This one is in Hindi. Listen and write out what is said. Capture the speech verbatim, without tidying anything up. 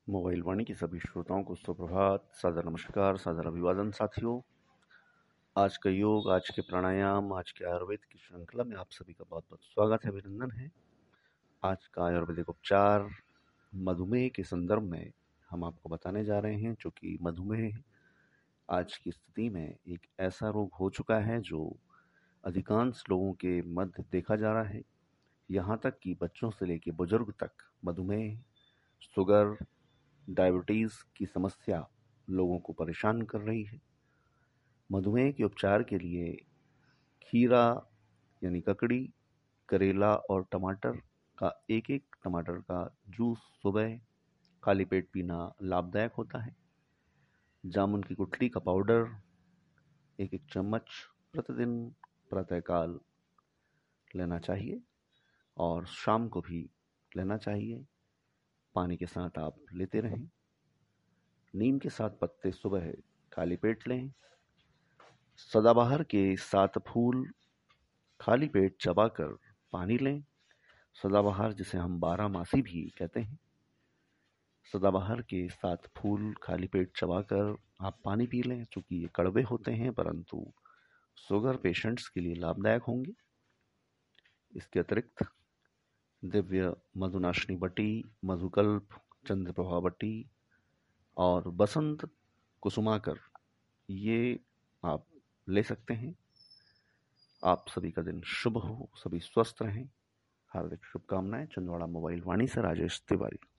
मोबाइल वाणी के सभी श्रोताओं को सुप्रभात, सादर नमस्कार, सादर अभिवादन साथियों। आज का योग, आज के प्राणायाम, आज के आयुर्वेद की श्रृंखला में आप सभी का बहुत बहुत स्वागत है, अभिनंदन है। आज का आयुर्वेदिक उपचार मधुमेह के संदर्भ में हम आपको बताने जा रहे हैं, चूँकि मधुमेह आज की स्थिति में एक ऐसा रोग हो चुका है जो अधिकांश लोगों के मध्य देखा जा रहा है। यहाँ तक कि बच्चों से लेकर बुजुर्ग तक मधुमेह, शुगर, डायबिटीज़ की समस्या लोगों को परेशान कर रही है। मधुमेह के उपचार के लिए खीरा यानी ककड़ी, करेला और टमाटर का एक एक टमाटर का जूस सुबह खाली पेट पीना लाभदायक होता है। जामुन की गुठली का पाउडर एक एक चम्मच प्रतिदिन प्रातःकाल लेना चाहिए और शाम को भी लेना चाहिए। पानी के साथ आप लेते रहें। नीम के सात पत्ते सुबह खाली पेट लें। सदाबहार के सात फूल खाली पेट चबाकर पानी लें। सदाबहार जिसे हम बारहमासी भी कहते हैं, सदाबहार के सात फूल खाली पेट चबाकर आप पानी पी लें। चूँकि ये कड़वे होते हैं परंतु शुगर पेशेंट्स के लिए लाभदायक होंगे। इसके अतिरिक्त दिव्य मधुनाशिनी बटी, मधुकल्प, चंद्रप्रभा बटी और बसंत कुसुमाकर ये आप ले सकते हैं। आप सभी का दिन शुभ हो, सभी स्वस्थ रहें। हार्दिक शुभकामनाएं। छिंदवाड़ा मोबाइल वाणी से राजेश तिवारी।